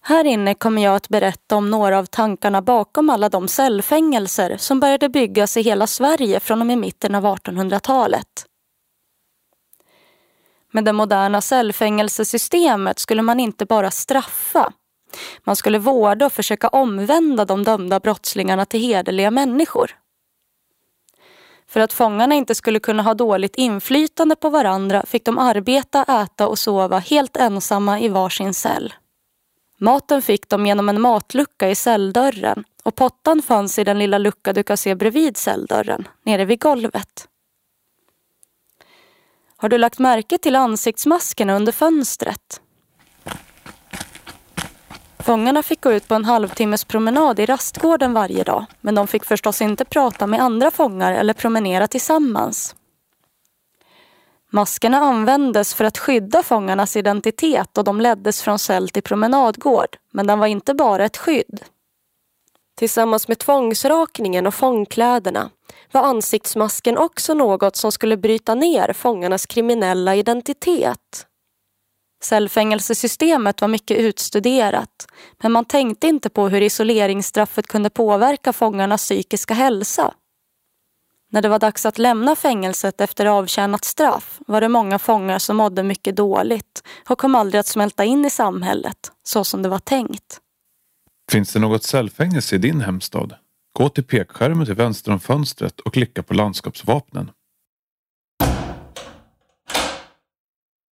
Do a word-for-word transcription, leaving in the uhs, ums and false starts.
Här inne kommer jag att berätta om några av tankarna bakom alla de cellfängelser som började byggas i hela Sverige från och med mitten av artonhundratalet. Med det moderna cellfängelsesystemet skulle man inte bara straffa. Man skulle vårda och försöka omvända de dömda brottslingarna till hederliga människor. För att fångarna inte skulle kunna ha dåligt inflytande på varandra fick de arbeta, äta och sova helt ensamma i varsin cell. Maten fick de genom en matlucka i celldörren och pottan fanns i den lilla lucka du kan se bredvid celldörren, nere vid golvet. Har du lagt märke till ansiktsmaskerna under fönstret? Fångarna fick gå ut på en halvtimmes promenad i rastgården varje dag, men de fick förstås inte prata med andra fångar eller promenera tillsammans. Maskerna användes för att skydda fångarnas identitet och de leddes från cell till promenadgård, men den var inte bara ett skydd. Tillsammans med tvångsrakningen och fångkläderna var ansiktsmasken också något som skulle bryta ner fångarnas kriminella identitet. Cellfängelsesystemet var mycket utstuderat, men man tänkte inte på hur isoleringsstraffet kunde påverka fångarnas psykiska hälsa. När det var dags att lämna fängelset efter avtjänat straff var det många fångar som mådde mycket dåligt och kom aldrig att smälta in i samhället, så som det var tänkt. Finns det något cellfängelse i din hemstad? Gå till pekskärmen till vänster om fönstret och klicka på landskapsvapnen.